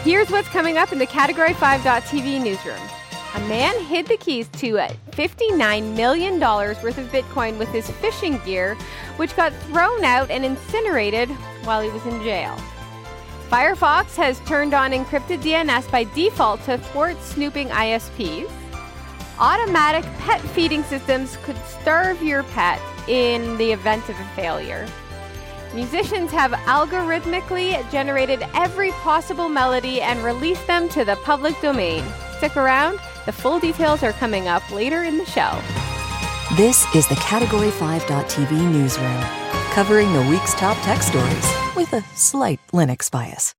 Here's what's coming up in the Category 5.tv newsroom. A man hid the keys to $59 million worth of Bitcoin with his fishing gear, which got thrown out and incinerated while he was in jail. Firefox has turned on encrypted DNS by default to thwart snooping ISPs. Automatic pet feeding systems could starve your pet in the event of a failure. Musicians have algorithmically generated every possible melody and released them to the public domain. Stick around. The full details are coming up later in the show. This is the Category 5.tv newsroom, covering the week's top tech stories with a slight Linux bias.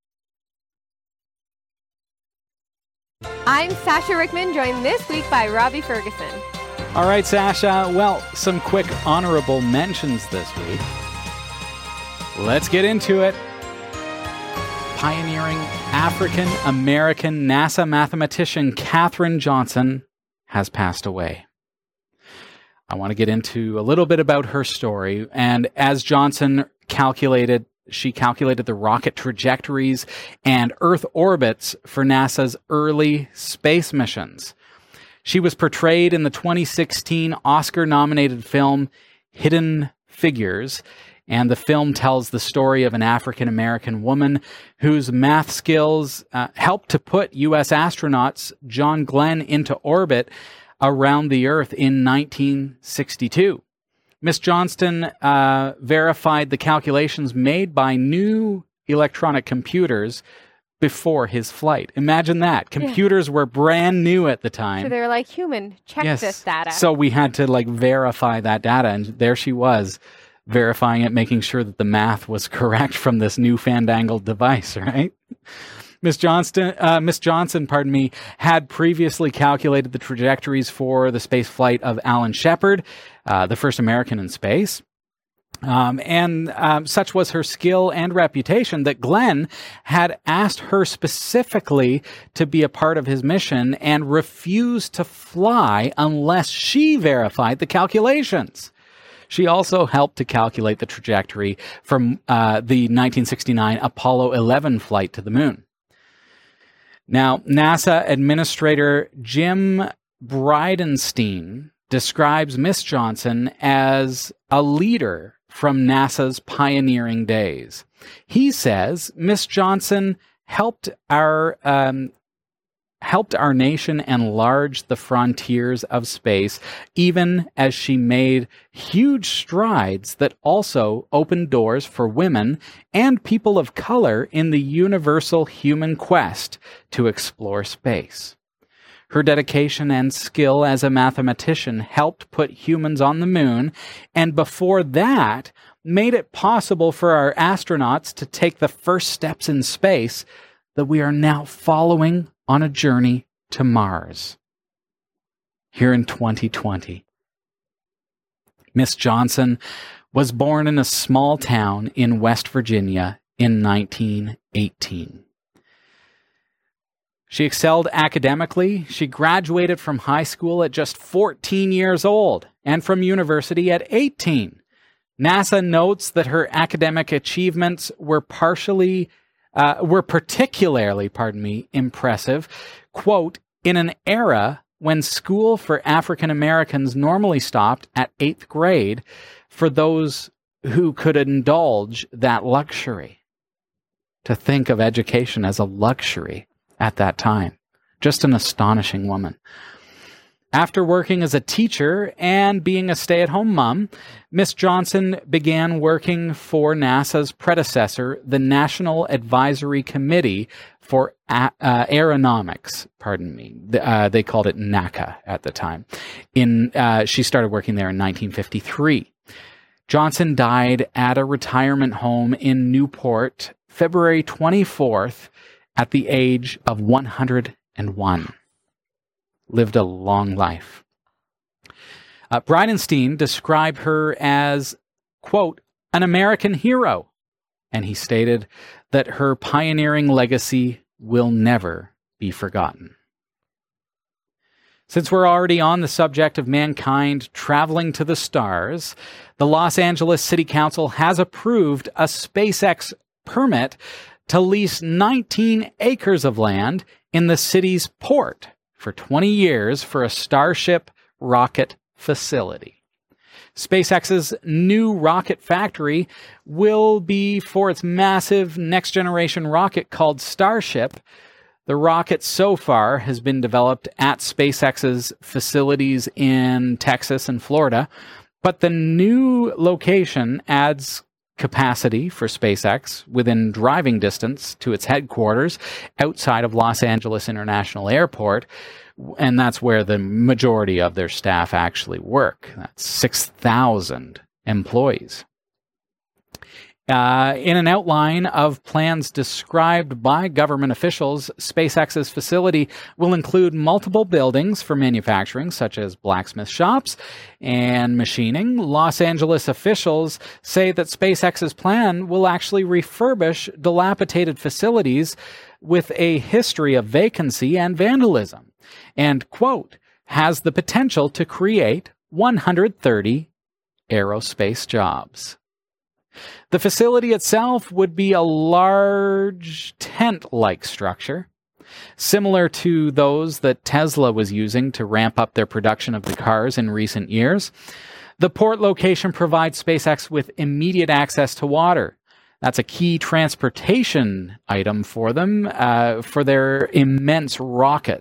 I'm Sasha Rickman, joined this week by Robbie Ferguson. All right, Sasha. Well, some quick honorable mentions this week. Let's get into it. Pioneering African-American NASA mathematician Katherine Johnson has passed away. I want to get into a little bit about her story. And as Johnson she calculated the rocket trajectories and Earth orbits for NASA's early space missions. She was portrayed in the 2016 Oscar-nominated film Hidden Figures, and the film tells the story of an African-American woman whose math skills helped to put U.S. astronauts John Glenn into orbit around the Earth in 1962. Miss Johnston verified the calculations made by new electronic computers before his flight. Imagine that. Computers were brand new at the time. So they were like, human, check this data. So we had to verify that data, and there she was, verifying it, making sure that the math was correct from this new fandangled device, right? Miss Johnson, had previously calculated the trajectories for the space flight of Alan Shepard, the first American in space. Such was her skill and reputation that Glenn had asked her specifically to be a part of his mission and refused to fly unless she verified the calculations. She also helped to calculate the trajectory from the 1969 Apollo 11 flight to the moon. Now, NASA Administrator Jim Bridenstine describes Miss Johnson as a leader from NASA's pioneering days. He says Miss Johnson helped our nation enlarge the frontiers of space, even as she made huge strides that also opened doors for women and people of color in the universal human quest to explore space. Her dedication and skill as a mathematician helped put humans on the moon, and before that, made it possible for our astronauts to take the first steps in space that we are now following on a journey to Mars. Here in 2020. Miss Johnson was born in a small town in West Virginia in 1918. She excelled academically. She graduated from high school at just 14 years old and from university at 18. NASA notes that her academic achievements were particularly impressive, quote, in an era when school for African Americans normally stopped at 8th grade for those who could indulge that luxury. To think of education as a luxury at that time. Just an astonishing woman. After working as a teacher and being a stay-at-home mom, Miss Johnson began working for NASA's predecessor, the National Advisory Committee for Aeronautics. They called it NACA at the time. She started working there in 1953. Johnson died at a retirement home in Newport, February 24th, at the age of 101. Lived a long life. Bridenstine described her as, quote, an American hero, and he stated that her pioneering legacy will never be forgotten. Since we're already on the subject of mankind traveling to the stars, the Los Angeles City Council has approved a SpaceX permit to lease 19 acres of land in the city's port for 20 years for a Starship rocket facility. SpaceX's new rocket factory will be for its massive next-generation rocket called Starship. The rocket so far has been developed at SpaceX's facilities in Texas and Florida, but the new location adds capacity for SpaceX within driving distance to its headquarters outside of Los Angeles International Airport, and that's where the majority of their staff actually work. That's 6,000 employees. In an outline of plans described by government officials, SpaceX's facility will include multiple buildings for manufacturing, such as blacksmith shops and machining. Los Angeles officials say that SpaceX's plan will actually refurbish dilapidated facilities with a history of vacancy and vandalism, and, quote, has the potential to create 130 aerospace jobs. The facility itself would be a large tent-like structure, similar to those that Tesla was using to ramp up their production of the cars in recent years. The port location provides SpaceX with immediate access to water. That's a key transportation item for them, for their immense rocket,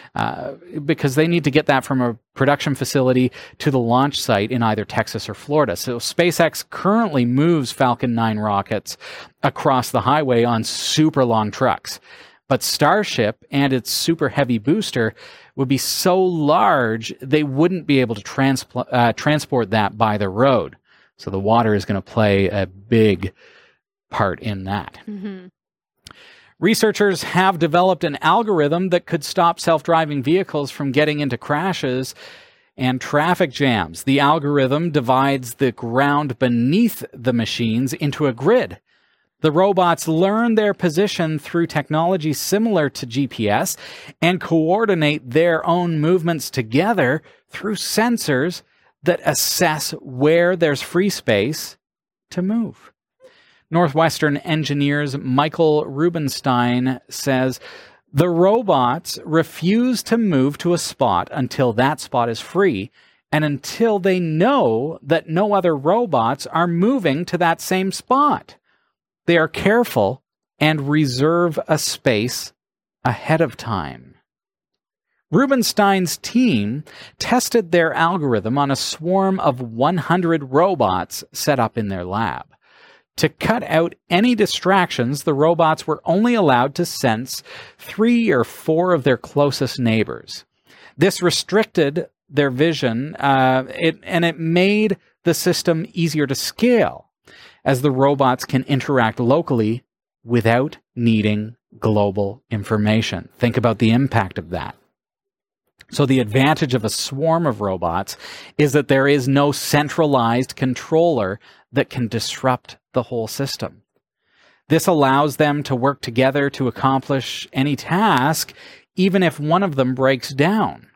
because they need to get that from a production facility to the launch site in either Texas or Florida. So SpaceX currently moves Falcon 9 rockets across the highway on super long trucks. But Starship and its super heavy booster would be so large, they wouldn't be able to transport that by the road. So the water is going to play a big part in that. Mm-hmm. Researchers have developed an algorithm that could stop self-driving vehicles from getting into crashes and traffic jams. The algorithm divides the ground beneath the machines into a grid. The robots learn their position through technology similar to GPS and coordinate their own movements together through sensors that assess where there's free space to move. Northwestern engineers Michael Rubenstein says, the robots refuse to move to a spot until that spot is free and until they know that no other robots are moving to that same spot. They are careful and reserve a space ahead of time. Rubenstein's team tested their algorithm on a swarm of 100 robots set up in their lab. To cut out any distractions, the robots were only allowed to sense 3 or 4 of their closest neighbors. This restricted their vision, and it made the system easier to scale, as the robots can interact locally without needing global information. Think about the impact of that. So the advantage of a swarm of robots is that there is no centralized controller that can disrupt the whole system. This allows them to work together to accomplish any task, even if one of them breaks down.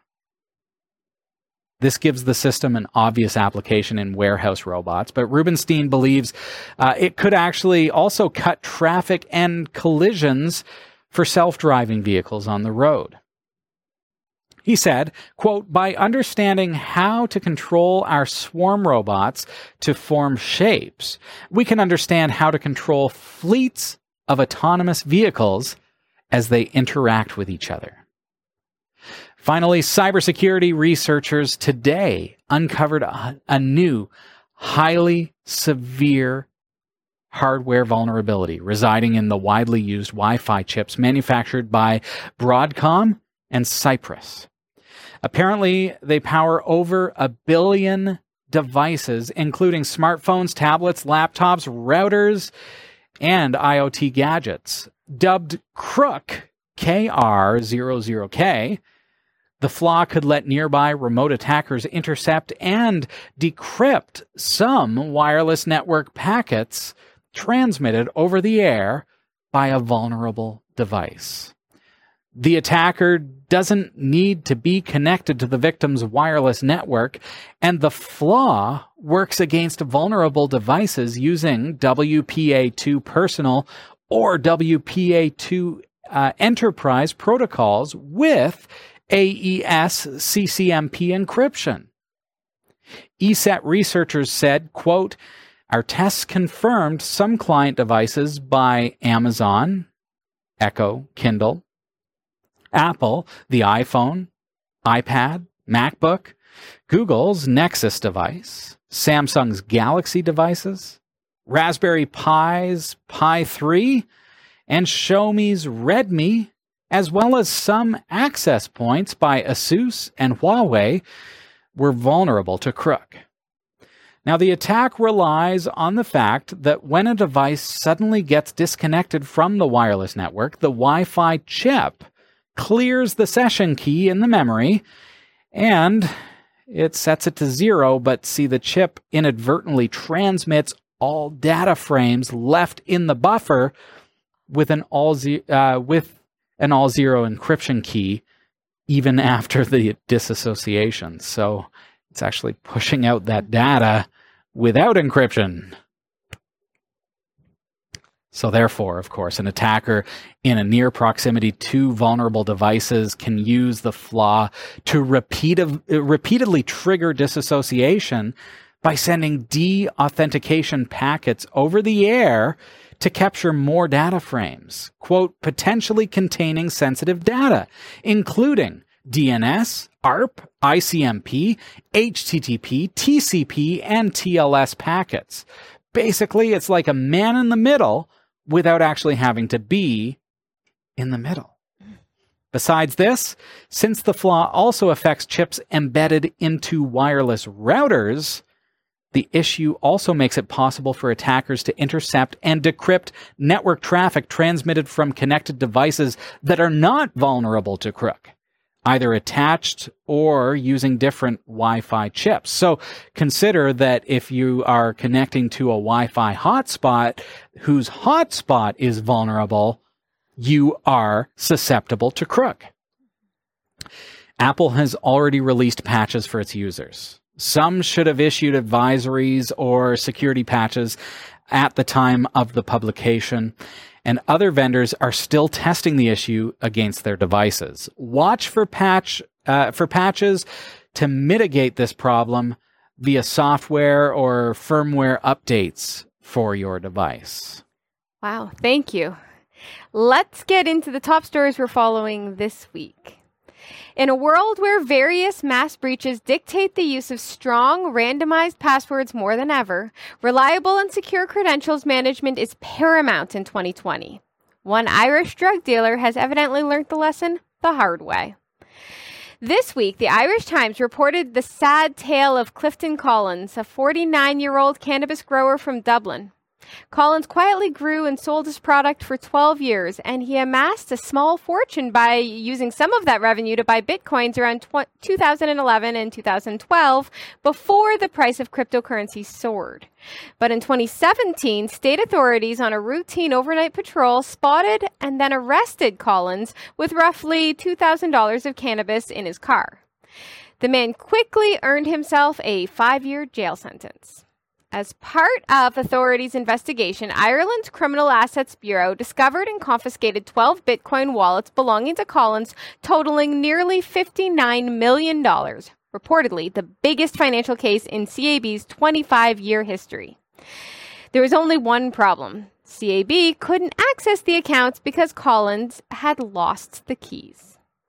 This gives the system an obvious application in warehouse robots, but Rubenstein believes it could actually also cut traffic and collisions for self-driving vehicles on the road. He said, quote, by understanding how to control our swarm robots to form shapes, we can understand how to control fleets of autonomous vehicles as they interact with each other. Finally, cybersecurity researchers today uncovered a new, highly severe hardware vulnerability residing in the widely used Wi-Fi chips manufactured by Broadcom and Cypress. Apparently, they power over 1 billion devices, including smartphones, tablets, laptops, routers, and IoT gadgets. Dubbed Crook, KR00K, the flaw could let nearby remote attackers intercept and decrypt some wireless network packets transmitted over the air by a vulnerable device. The attacker doesn't need to be connected to the victim's wireless network, and the flaw works against vulnerable devices using WPA2 personal or WPA2 enterprise protocols with AES CCMP encryption. ESET researchers said, quote, our tests confirmed some client devices by Amazon, Echo, Kindle, Apple, the iPhone, iPad, MacBook, Google's Nexus device, Samsung's Galaxy devices, Raspberry Pi's Pi 3, and Xiaomi's Redmi, as well as some access points by Asus and Huawei, were vulnerable to crook. Now, the attack relies on the fact that when a device suddenly gets disconnected from the wireless network, the Wi-Fi chip clears the session key in the memory, and it sets it to 0, but see, the chip inadvertently transmits all data frames left in the buffer with an all-zero encryption key, even after the disassociation. So it's actually pushing out that data without encryption. So therefore, of course, an attacker in a near proximity to vulnerable devices can use the flaw to repeatedly trigger disassociation by sending de-authentication packets over the air to capture more data frames, quote, potentially containing sensitive data, including DNS, ARP, ICMP, HTTP, TCP, and TLS packets. Basically, it's like a man in the middle without actually having to be in the middle. Besides this, since the flaw also affects chips embedded into wireless routers, the issue also makes it possible for attackers to intercept and decrypt network traffic transmitted from connected devices that are not vulnerable to crook, either attached or using different Wi-Fi chips. So consider that if you are connecting to a Wi-Fi hotspot whose hotspot is vulnerable, you are susceptible to crook. Apple has already released patches for its users. Some should have issued advisories or security patches at the time of the publication, and other vendors are still testing the issue against their devices. Watch for patches to mitigate this problem via software or firmware updates for your device. Wow, thank you. Let's get into the top stories we're following this week. In a world where various mass breaches dictate the use of strong, randomized passwords more than ever, reliable and secure credentials management is paramount in 2020. One Irish drug dealer has evidently learned the lesson the hard way. This week, the Irish Times reported the sad tale of Clifton Collins, a 49-year-old cannabis grower from Dublin. Collins quietly grew and sold his product for 12 years, and he amassed a small fortune by using some of that revenue to buy bitcoins around 2011 and 2012, before the price of cryptocurrency soared. But in 2017, state authorities on a routine overnight patrol spotted and then arrested Collins with roughly $2,000 of cannabis in his car. The man quickly earned himself a 5-year jail sentence. As part of authorities' investigation, Ireland's Criminal Assets Bureau discovered and confiscated 12 Bitcoin wallets belonging to Collins, totaling nearly $59 million, reportedly the biggest financial case in CAB's 25-year history. There was only one problem. CAB couldn't access the accounts because Collins had lost the keys.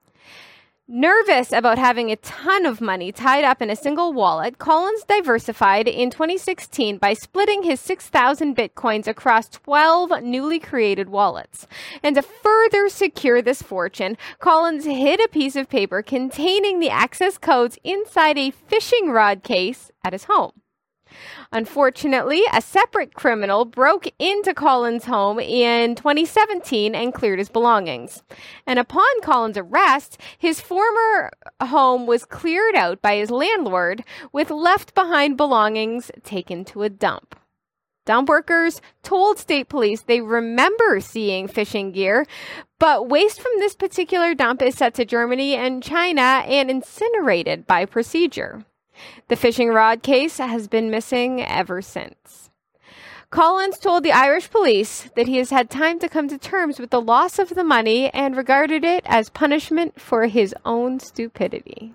Nervous about having a ton of money tied up in a single wallet, Collins diversified in 2016 by splitting his 6,000 bitcoins across 12 newly created wallets. And to further secure this fortune, Collins hid a piece of paper containing the access codes inside a fishing rod case at his home. Unfortunately, a separate criminal broke into Collins' home in 2017 and cleared his belongings. And upon Collins' arrest, his former home was cleared out by his landlord, with left behind belongings taken to a dump. Dump workers told state police they remember seeing fishing gear, but waste from this particular dump is sent to Germany and China and incinerated by procedure. The fishing rod case has been missing ever since. Collins told the Irish police that he has had time to come to terms with the loss of the money and regarded it as punishment for his own stupidity.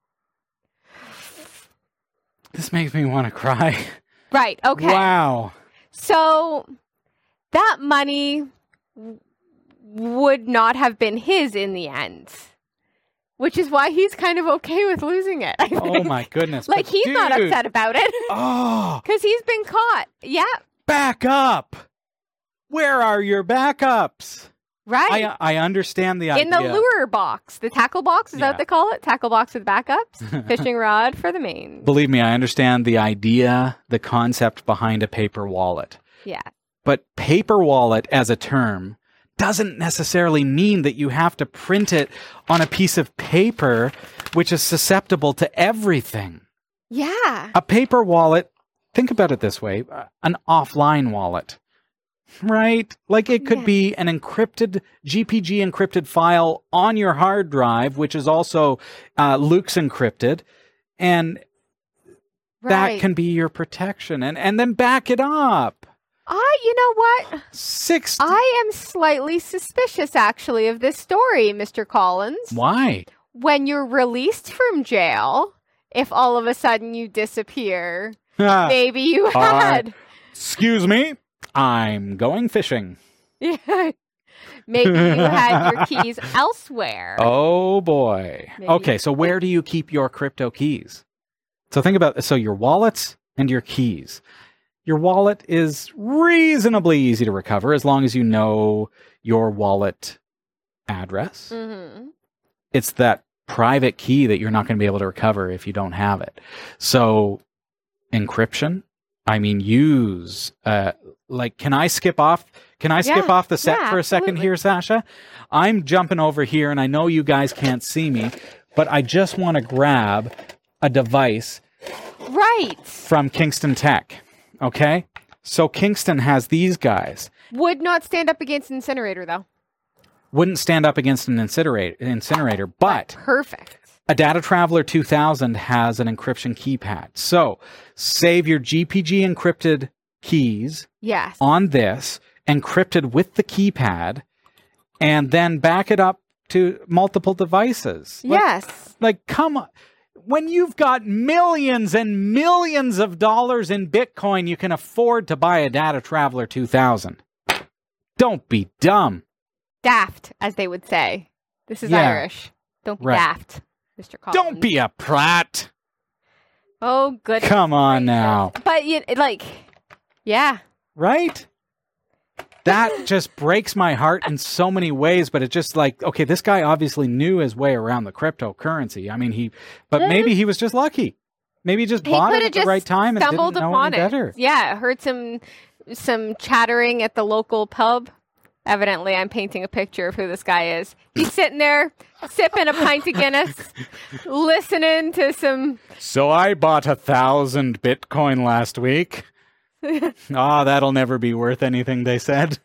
This makes me want to cry. Right, okay. Wow. So that money would not have been his in the end, which is why he's kind of okay with losing it, I think. Oh, my goodness. Like, But he's not dude, upset about it. Oh, Because he's been caught. Yeah, back up. Where are your backups? right. I understand the idea. In the lure box. The tackle box, is that Yeah. what they call it? Tackle box with backups? Fishing rod for the main. Believe me, I understand the idea, the concept behind a paper wallet. Yeah. But paper wallet as a term doesn't necessarily mean that you have to print it on a piece of paper which is susceptible to everything. Yeah. A paper wallet, think about it this way, an offline wallet, right? Like it could Yeah. be an encrypted, GPG encrypted file on your hard drive, which is also Luke's encrypted, and that Right. can be your protection. And then back it up. You know what? 60. I am slightly suspicious, actually, of this story, Mr. Collins. Why? When you're released from jail, if all of a sudden you disappear, maybe you had... Excuse me, I'm going fishing. Yeah. Maybe you had your keys elsewhere. Oh boy. Maybe. Okay, so where do you keep your crypto keys? So think about your wallets and your keys. Your wallet is reasonably easy to recover as long as you know your wallet address. Mm-hmm. It's that private key that you're not going to be able to recover if you don't have it. So encryption, I mean, use, can I skip off? Can I skip off the set for a second absolutely. here, Sasha? I'm jumping over here and I know you guys can't see me, but I just want to grab a device Right. from Kingston Tech. Okay? So Kingston has these guys. Would not stand up against incinerator, though. Wouldn't stand up against an incinerator, but Perfect. a Data Traveler 2000 has an encryption keypad. So save your GPG encrypted keys Yes. on this, encrypted with the keypad, and then back it up to multiple devices. Yes. Like, come on. When you've got millions and millions of dollars in Bitcoin, you can afford to buy a Data Traveler 2000. Don't be dumb. Daft, as they would say. This is Yeah. Irish. Don't be Right. daft, Mr. Collins. Don't be a prat. Oh, goodness. Come on now. But, yeah. Right? That just breaks my heart in so many ways, but it's just like, okay, this guy obviously knew his way around the cryptocurrency. I mean, maybe he was just lucky. Maybe he just bought it coulda at the right time and didn't stumbled know upon any it. better. Yeah, heard some chattering at the local pub. Evidently, I'm painting a picture of who this guy is. He's sitting there sipping a pint of Guinness, listening to some... So I bought 1,000 Bitcoin last week. That'll never be worth anything, they said.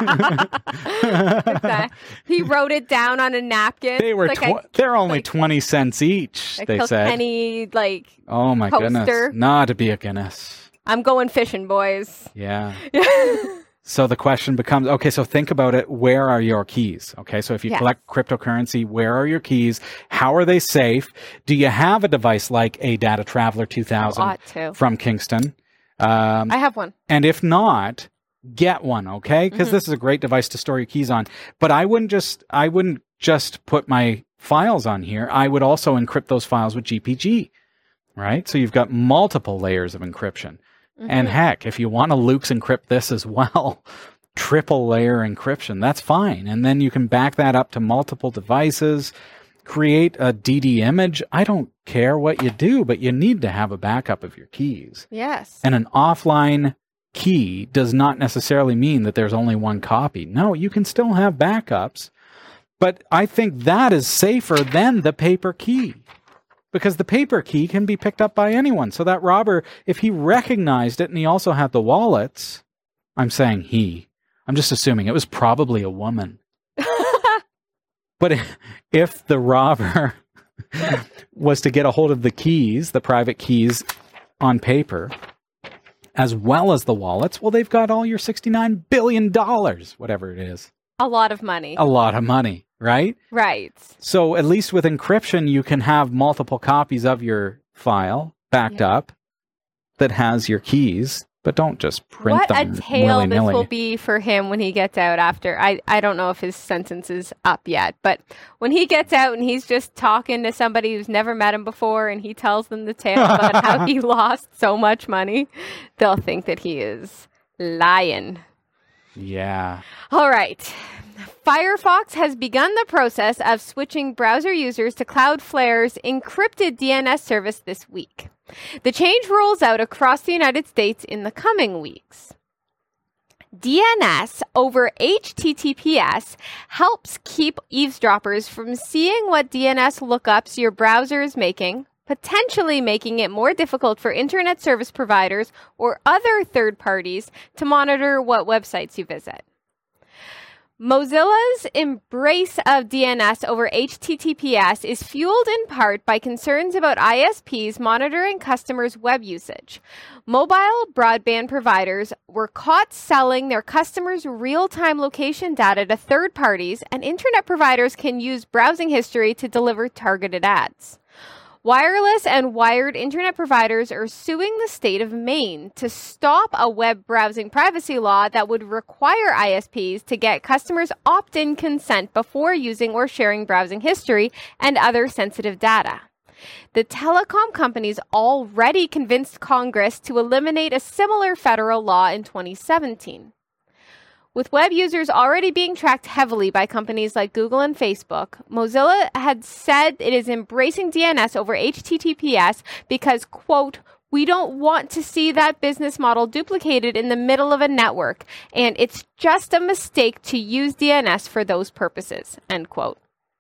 He wrote it down on a napkin. They were like they're only 20 cents each, a they said. Kilkenny, Oh my goodness. poster. Not to be a Guinness. I'm going fishing, boys. Yeah. So the question becomes, okay, so think about it. Where are your keys? Okay, so if you Yeah. collect cryptocurrency, where are your keys? How are they safe? Do you have a device like a Data Traveler 2000 Ought to. from Kingston? I have one. And if not, get one, okay? Because Mm-hmm. this is a great device to store your keys on. But I wouldn't just put my files on here. I would also encrypt those files with GPG, right? So you've got multiple layers of encryption. Mm-hmm. And heck, if you want to Luke's encrypt this as well, triple layer encryption, that's fine. And then you can back that up to multiple devices, create a DD image. I don't care what you do, but you need to have a backup of your keys. Yes. And an offline key does not necessarily mean that there's only one copy. No, you can still have backups. But I think that is safer than the paper key. Because the paper key can be picked up by anyone. So that robber, if he recognized it and he also had the wallets, I'm saying I'm just assuming it was probably a woman. But if the robber was to get a hold of the keys, the private keys on paper, as well as the wallets, well, they've got all your $69 billion, whatever it is. A lot of money. A lot of money, right? Right. So at least with encryption, you can have multiple copies of your file backed up that has your keys, but don't just print them What a tale this willy-nilly. will be for him when he gets out after. I don't know if his sentence is up yet, but when he gets out and he's just talking to somebody who's never met him before and he tells them the tale about how he lost so much money, they'll think that he is lying. Yeah. All right. Firefox has begun the process of switching browser users to Cloudflare's encrypted DNS service this week. The change rolls out across the United States in the coming weeks. DNS over HTTPS helps keep eavesdroppers from seeing what DNS lookups your browser is making, potentially making it more difficult for internet service providers or other third parties to monitor what websites you visit. Mozilla's embrace of DNS over HTTPS is fueled in part by concerns about ISPs monitoring customers' web usage. Mobile broadband providers were caught selling their customers' real-time location data to third parties, and internet providers can use browsing history to deliver targeted ads. Wireless and wired internet providers are suing the state of Maine to stop a web browsing privacy law that would require ISPs to get customers' opt-in consent before using or sharing browsing history and other sensitive data. The telecom companies already convinced Congress to eliminate a similar federal law in 2017. With web users already being tracked heavily by companies like Google and Facebook, Mozilla had said it is embracing DNS over HTTPS because, quote, we don't want to see that business model duplicated in the middle of a network, and it's just a mistake to use DNS for those purposes, end quote.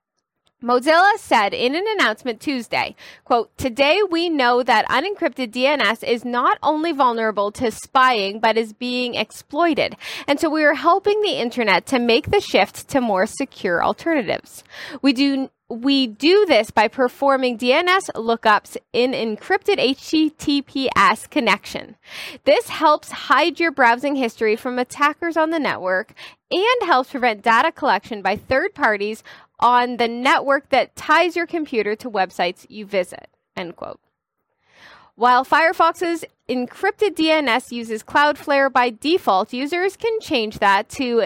Mozilla said in an announcement Tuesday, quote, today we know that unencrypted DNS is not only vulnerable to spying, but is being exploited. And so we are helping the internet to make the shift to more secure alternatives. We do this by performing DNS lookups in encrypted HTTPS connection. This helps hide your browsing history from attackers on the network and helps prevent data collection by third parties on the network that ties your computer to websites you visit, end quote. While Firefox's encrypted DNS uses Cloudflare by default, users can change that to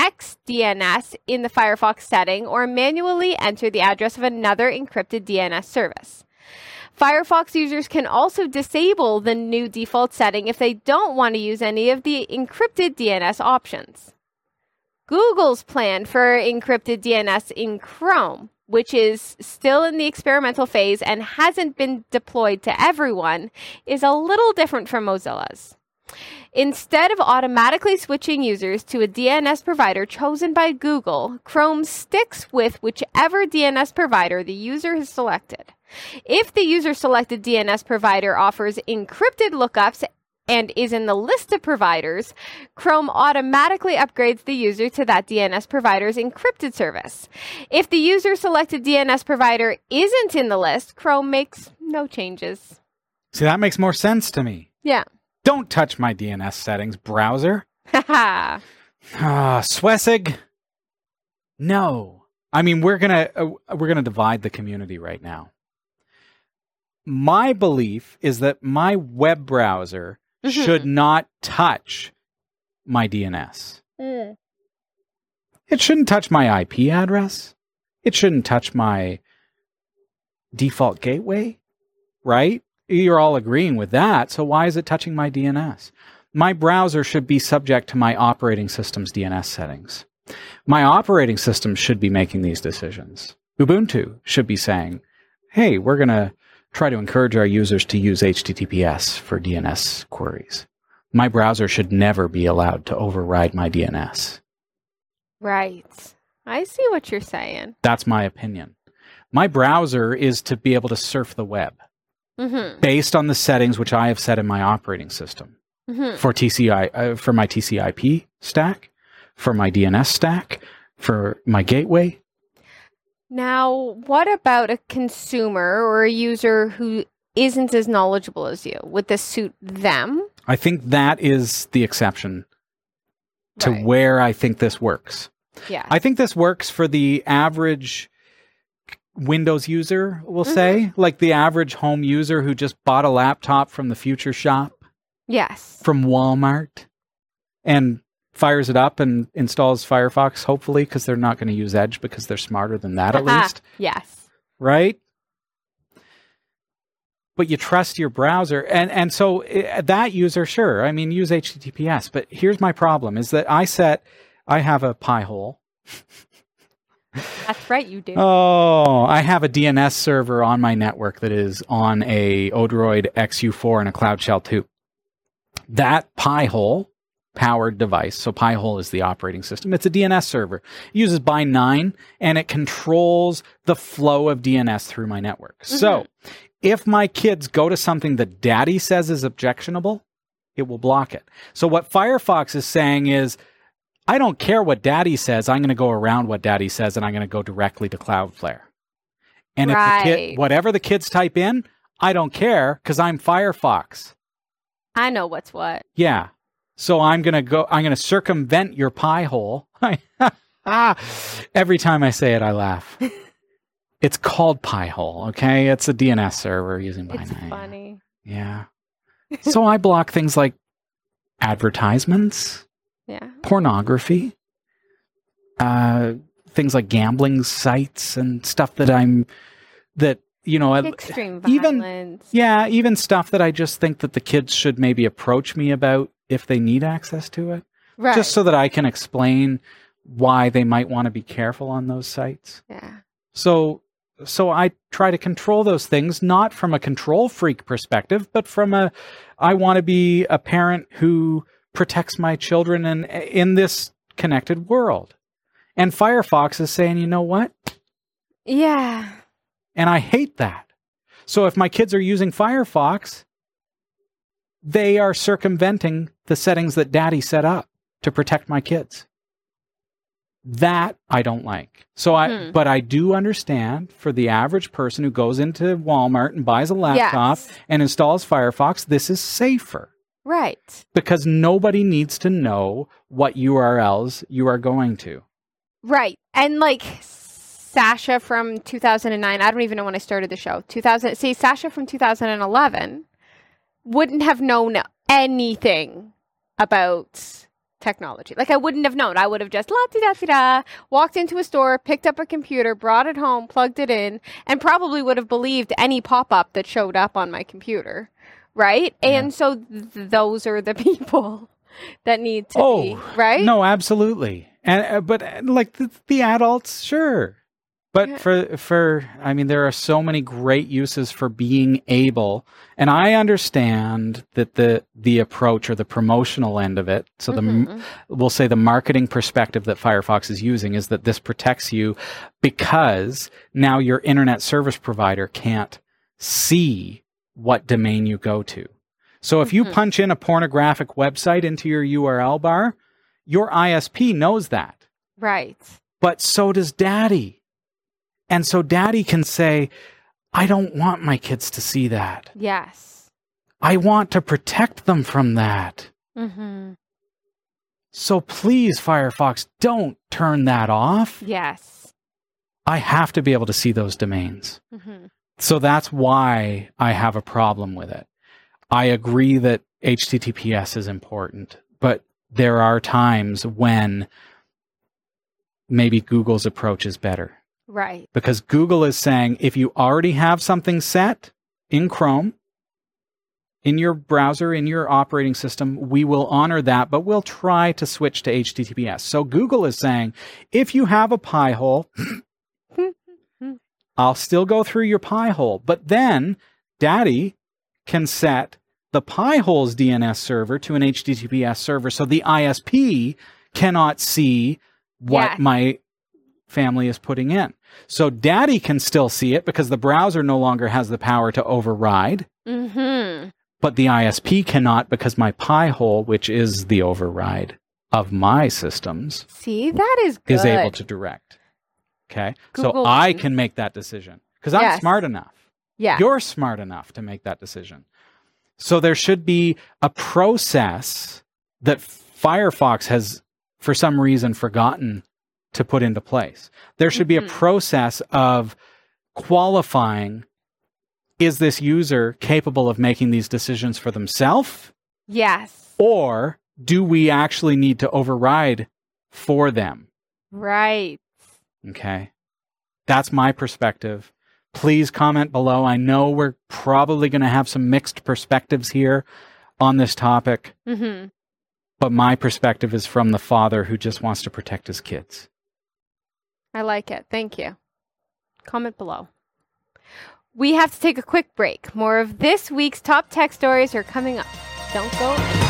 NextDNS in the Firefox setting or manually enter the address of another encrypted DNS service. Firefox users can also disable the new default setting if they don't want to use any of the encrypted DNS options. Google's plan for encrypted DNS in Chrome, which is still in the experimental phase and hasn't been deployed to everyone, is a little different from Mozilla's. Instead of automatically switching users to a DNS provider chosen by Google, Chrome sticks with whichever DNS provider the user has selected. If the user-selected DNS provider offers encrypted lookups and is in the list of providers, Chrome automatically upgrades the user to that DNS provider's encrypted service. If the user-selected DNS provider isn't in the list, Chrome makes no changes. See, that makes more sense to me. Yeah. Don't touch my DNS settings, browser. Haha. Swessig. No. I mean, we're gonna divide the community right now. My belief is that my web browser should not touch my DNS. It shouldn't touch my IP address. It shouldn't touch my default gateway, right? You're all agreeing with that, so why is it touching my DNS? My browser should be subject to my operating system's DNS settings. My operating system should be making these decisions. Ubuntu should be saying, hey, we're going to try to encourage our users to use HTTPS for DNS queries. My browser should never be allowed to override my DNS. Right. I see what you're saying. That's my opinion. My browser is to be able to surf the web based on the settings which I have set in my operating system for for my TCP stack, for my DNS stack, for my gateway. Now, what about a consumer or a user who isn't as knowledgeable as you? Would this suit them? I think that is the exception to Right. where I think this works. Yeah. I think this works for the average Windows user, we'll say, like the average home user who just bought a laptop from the Future Shop, Yes. from Walmart, and fires it up and installs Firefox, hopefully, because they're not going to use Edge because they're smarter than that at least, Yes. right? But you trust your browser. And so that user, sure, I mean, use HTTPS. But here's my problem is that I have a Pi-hole. That's right, you do. Oh, I have a DNS server on my network that is on a Odroid XU4 and a Cloud Shell 2. That Pi-hole powered device, so Pi-hole is the operating system. It's a DNS server. It uses Bi9, and it controls the flow of DNS through my network. So if my kids go to something that daddy says is objectionable, it will block it. So what Firefox is saying is, I don't care what daddy says. I'm going to go around what daddy says, and I'm going to go directly to Cloudflare. And if the kid, whatever the kids type in, I don't care because I'm Firefox. I know what's what. Yeah. So I'm going to circumvent your Pi-hole. Every time I say it, I laugh. It's called Pi-hole, okay? It's a DNS server using Bi9. It's funny. Yeah. So I block things like advertisements, Yeah. pornography, things like gambling sites and stuff extreme violence. even stuff that I just think that the kids should maybe approach me about if they need access to it. Right. Just so that I can explain why they might want to be careful on those sites. Yeah. So I try to control those things, not from a control freak perspective, but from I want to be a parent who protects my children in this connected world. And Firefox is saying, you know what? Yeah. And I hate that. So if my kids are using Firefox, they are circumventing the settings that daddy set up to protect my kids. That I don't like. But I do understand for the average person who goes into Walmart and buys a laptop and installs Firefox, this is safer. Right. Because nobody needs to know what URLs you are going to. Right. And like Sasha from 2009, I don't even know when I started the show. Sasha from 2011 wouldn't have known anything about technology. Like I wouldn't have known. I would have just walked into a store, picked up a computer, brought it home, plugged it in, and probably would have believed any pop-up that showed up on my computer. Right? Yeah. And so those are the people that need to be, right? No, absolutely. And but like the adults, sure. But for I mean, there are so many great uses for being able, and I understand that the approach or the promotional end of it, so we'll say the marketing perspective that Firefox is using is that this protects you because now your internet service provider can't see what domain you go to. So if you punch in a pornographic website into your URL bar, your ISP knows that. Right. But so does daddy. And so daddy can say, I don't want my kids to see that. Yes. I want to protect them from that. So please, Firefox, don't turn that off. Yes. I have to be able to see those domains. So that's why I have a problem with it. I agree that HTTPS is important, but there are times when maybe Google's approach is better. Right. Because Google is saying, if you already have something set in Chrome, in your browser, in your operating system, we will honor that, but we'll try to switch to HTTPS. So Google is saying, if you have a Pi-hole, I'll still go through your Pi-hole, but then daddy can set the Pi-hole's DNS server to an HTTPS server so the ISP cannot see what my family is putting in. So daddy can still see it because the browser no longer has the power to override, but the ISP cannot because my Pi-hole, which is the override of my systems, that is good. Is able to direct. Okay, so I can make that decision because I'm smart enough. Yeah, you're smart enough to make that decision. So there should be a process that Firefox has, for some reason, forgotten to put into place. There should be a process of qualifying, is this user capable of making these decisions for themselves? Yes. Or do we actually need to override for them? Right. Okay. That's my perspective. Please comment below. I know we're probably going to have some mixed perspectives here on this topic. Mm-hmm. But my perspective is from the father who just wants to protect his kids. I like it. Thank you. Comment below. We have to take a quick break. More of this week's top tech stories are coming up. Don't go anywhere.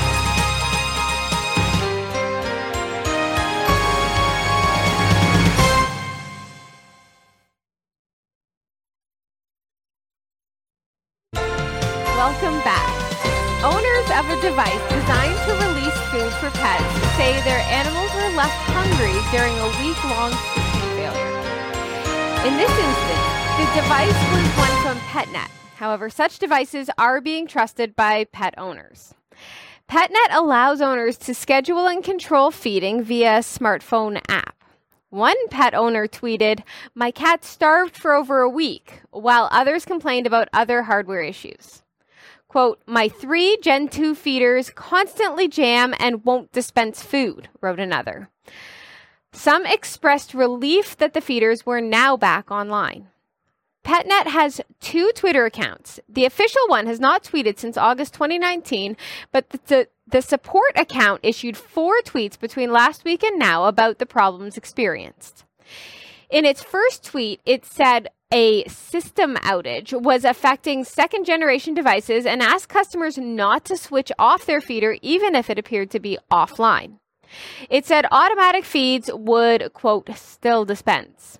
Welcome back. Owners of a device designed to release food for pets say their animals were left hungry during a week-long system failure. In this instance, the device was one from PetNet. However, such devices are being trusted by pet owners. PetNet allows owners to schedule and control feeding via a smartphone app. One pet owner tweeted, "My cat starved for over a week," while others complained about other hardware issues. Quote, "My 3 Gen 2 feeders constantly jam and won't dispense food," wrote another. Some expressed relief that the feeders were now back online. PetNet has 2 Twitter accounts. The official one has not tweeted since August 2019, but the support account issued 4 tweets between last week and now about the problems experienced. In its first tweet, it said a system outage was affecting second-generation devices and asked customers not to switch off their feeder even if it appeared to be offline. It said automatic feeds would, quote, still dispense.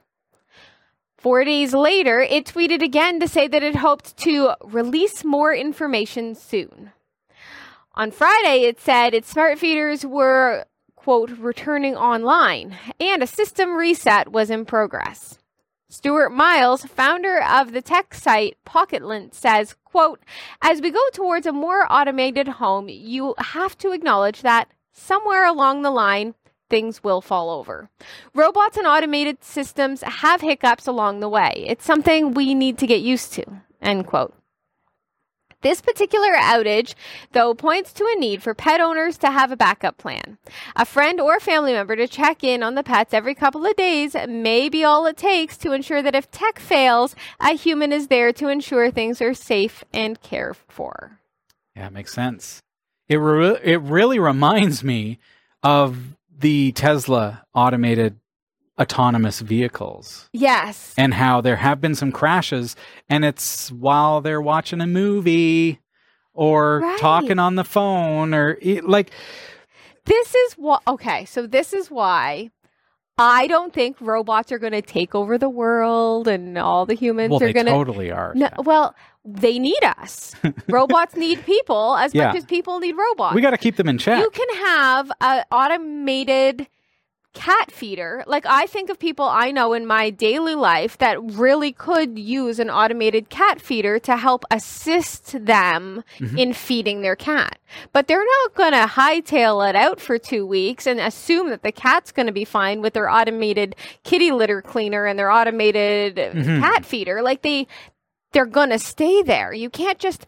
4 days later, it tweeted again to say that it hoped to release more information soon. On Friday, it said its smart feeders were, quote, returning online, and a system reset was in progress. Stuart Miles, founder of the tech site Pocketlint, says, quote, "As we go towards a more automated home, you have to acknowledge that somewhere along the line, things will fall over. Robots and automated systems have hiccups along the way. It's something we need to get used to," end quote. This particular outage, though, points to a need for pet owners to have a backup plan. A friend or family member to check in on the pets every couple of days may be all it takes to ensure that if tech fails, a human is there to ensure things are safe and cared for. Yeah, it makes sense. It really reminds me of the Tesla automated autonomous vehicles. Yes. And how there have been some crashes, and it's while they're watching a movie or talking on the phone or like. This is what, okay, so this is why I don't think robots are going to take over the world and all the humans are going to. Well, they totally are. No, well, they need us. Robots need people as much as people need robots. We got to keep them in check. You can have an automated cat feeder. Like, I think of people I know in my daily life that really could use an automated cat feeder to help assist them in feeding their cat. But they're not going to hightail it out for 2 weeks and assume that the cat's going to be fine with their automated kitty litter cleaner and their automated cat feeder. Like, they're going to stay there. You can't just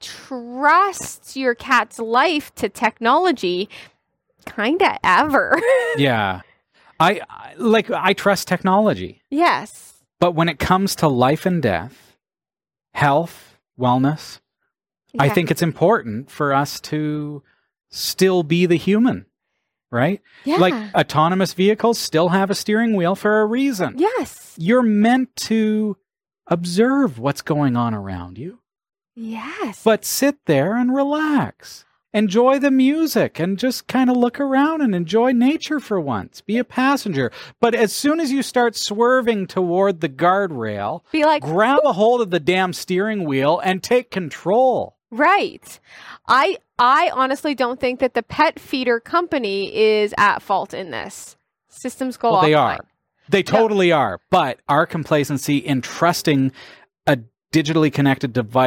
trust your cat's life to technology kind of ever. Yeah. I trust technology. Yes. But when it comes to life and death, health, wellness, I think it's important for us to still be the human, right? Yeah. Like, autonomous vehicles still have a steering wheel for a reason. Yes. You're meant to observe what's going on around you. Yes. But sit there and relax. Enjoy the music and just kind of look around and enjoy nature for once. Be a passenger. But as soon as you start swerving toward the guardrail, be like, grab a hold of the damn steering wheel and take control. Right. I honestly don't think that the pet feeder company is at fault in this. Systems go offline. They are. They totally are. But our complacency in trusting a digitally connected device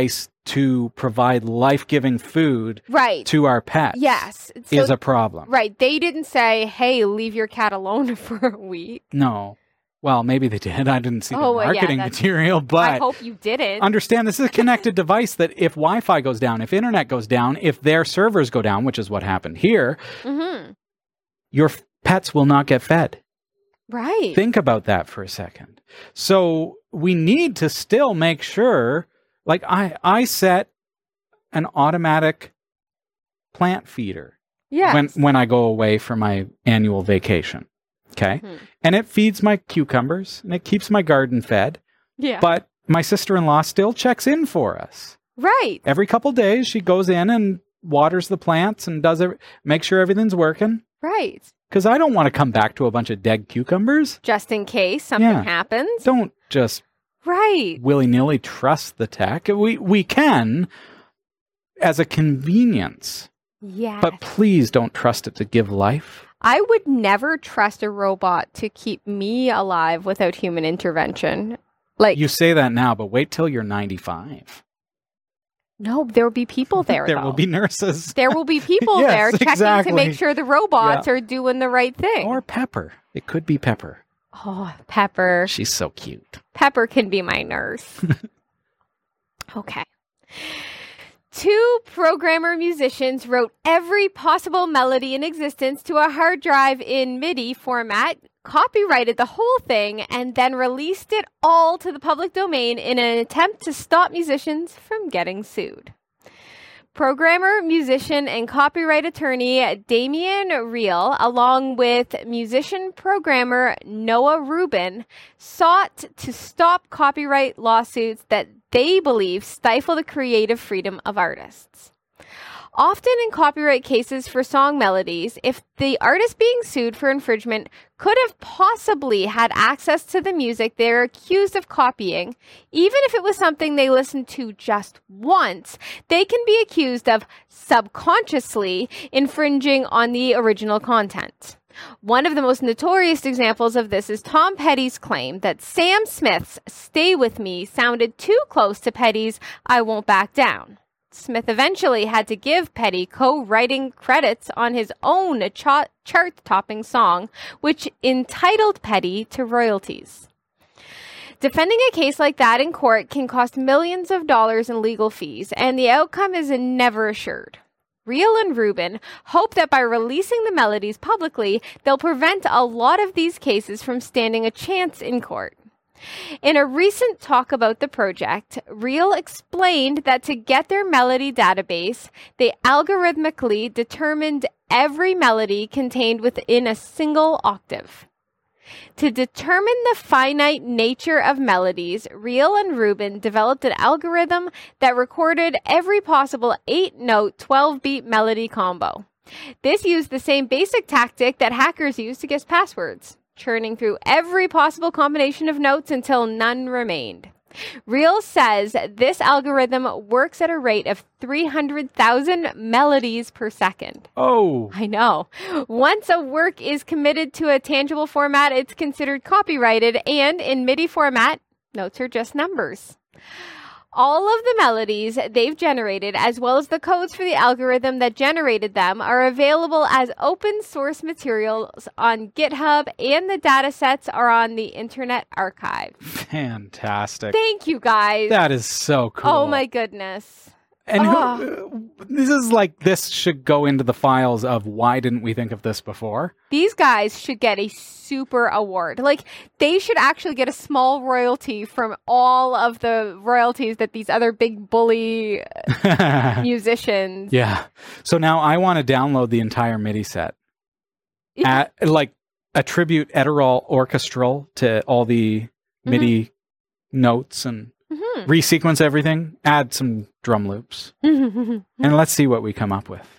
to provide life-giving food Right. to our pets Yes. is a problem. Right. They didn't say, hey, leave your cat alone for a week. No. Well, maybe they did. I didn't see the Oh, well, yeah, marketing that's- material, I but hope you didn't. understand this is a connected device that if Wi-Fi goes down, if internet goes down, if their servers go down, which is what happened here, your pets will not get fed. Right. Think about that for a second. So we need to still make sure, like I set an automatic plant feeder Yes. when I go away for my annual vacation. Okay. And it feeds my cucumbers and it keeps my garden fed. Yeah. But my sister-in-law still checks in for us. Right. Every couple days, she goes in and waters the plants and make sure everything's working. Right. Because I don't want to come back to a bunch of dead cucumbers. Just in case something Yeah. happens. Don't just Right. willy-nilly trust the tech. We can as a convenience, Yeah. but please don't trust it to give life. I would never trust a robot to keep me alive without human intervention. Like, You say that now, but wait till you're 95. no, there will be people there. There though. will be nurses. There will be people Yes, there checking exactly. to make sure the robots are doing the right thing. Or Pepper. It could be Pepper. Oh, Pepper. She's so cute. Pepper can be my nurse. Okay. 2 programmer musicians wrote every possible melody in existence to a hard drive in MIDI format, copyrighted the whole thing, and then released it all to the public domain in an attempt to stop musicians from getting sued. Programmer, musician, and copyright attorney Damien Reel, along with musician-programmer Noah Rubin, sought to stop copyright lawsuits that they believe stifle the creative freedom of artists. Often in copyright cases for song melodies, if the artist being sued for infringement could have possibly had access to the music they're accused of copying, even if it was something they listened to just once, they can be accused of subconsciously infringing on the original content. One of the most notorious examples of this is Tom Petty's claim that Sam Smith's Stay With Me sounded too close to Petty's I Won't Back Down. Smith eventually had to give Petty co-writing credits on his own chart-topping song, which entitled Petty to royalties. Defending a case like that in court can cost millions of dollars in legal fees, and the outcome is never assured. Reel and Rubin hope that by releasing the melodies publicly, they'll prevent a lot of these cases from standing a chance in court. In a recent talk about the project, Reel explained that to get their melody database, they algorithmically determined every melody contained within a single octave. To determine the finite nature of melodies, Reel and Rubin developed an algorithm that recorded every possible 8-note, 12-beat melody combo. This used the same basic tactic that hackers use to guess passwords, churning through every possible combination of notes until none remained. Reel says this algorithm works at a rate of 300,000 melodies per second. Oh. I know. Once a work is committed to a tangible format, it's considered copyrighted, and in MIDI format, notes are just numbers. All of the melodies they've generated, as well as the codes for the algorithm that generated them, are available as open source materials on GitHub, and the datasets are on the Internet Archive. Fantastic. Thank you, guys. That is so cool. Oh, my goodness. And this is like, this should go into the files of why didn't we think of this before? These guys should get a super award. Like, they should actually get a small royalty from all of the royalties that these other big bully musicians. Yeah. So now I want to download the entire MIDI set. Like, attribute Edirol orchestral to all the MIDI notes and resequence everything, add some drum loops, and let's see what we come up with.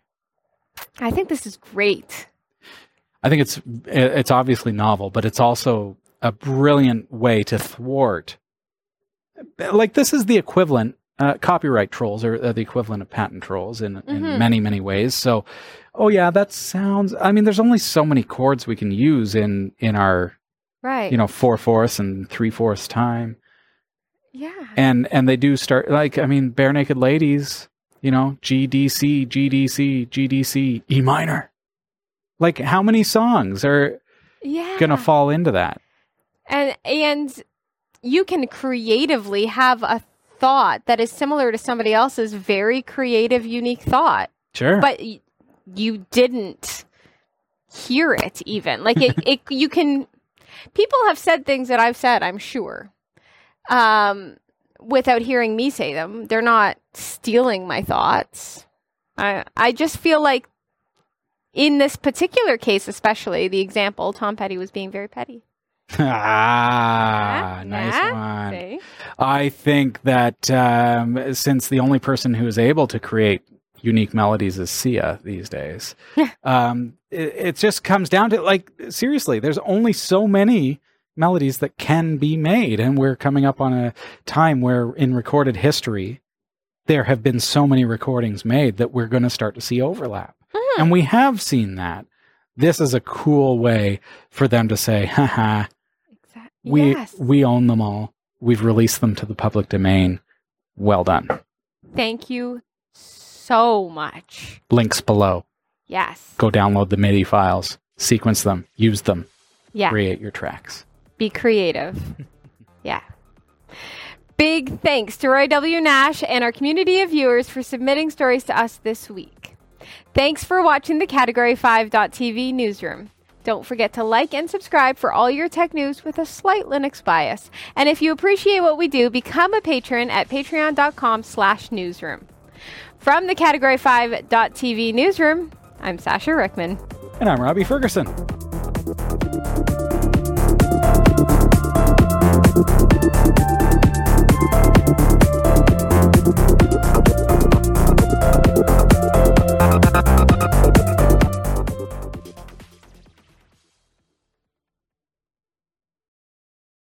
I think this is great. I think it's obviously novel, but it's also a brilliant way to thwart. Like, this is the equivalent. Copyright trolls are the equivalent of patent trolls in many, many ways. So, oh yeah, that sounds. I mean, there's only so many chords we can use in our 4/4 and 3/4 time. Yeah. And they do start, like, I mean, Bare Naked Ladies, you know, GDC, GDC, GDC, E minor. Like, how many songs are going to fall into that? And you can creatively have a thought that is similar to somebody else's very creative, unique thought. Sure. But you didn't hear it even. Like, you can... People have said things that I've said, I'm sure, without hearing me say them. They're not stealing my thoughts. I just feel like in this particular case, especially, the example, Tom Petty was being very petty. Nice one. Okay. I think that since the only person who is able to create unique melodies is Sia these days, it just comes down to, like, seriously, there's only so many melodies that can be made, and we're coming up on a time where in recorded history there have been so many recordings made that we're going to start to see overlap. And we have seen that. This is a cool way for them to say, haha, we own them all. We've released them to the public domain. Well done. Thank you so much. Links below. Yes. Go download the MIDI files, sequence them, use them, yeah. Create your tracks. Be creative. Yeah. Big thanks to Roy W. Nash and our community of viewers for submitting stories to us this week. Thanks for watching the Category5.tv newsroom. Don't forget to like and subscribe for all your tech news with a slight Linux bias. And if you appreciate what we do, become a patron at patreon.com/newsroom. From the Category5.tv newsroom, I'm Sasha Rickman. And I'm Robbie Ferguson.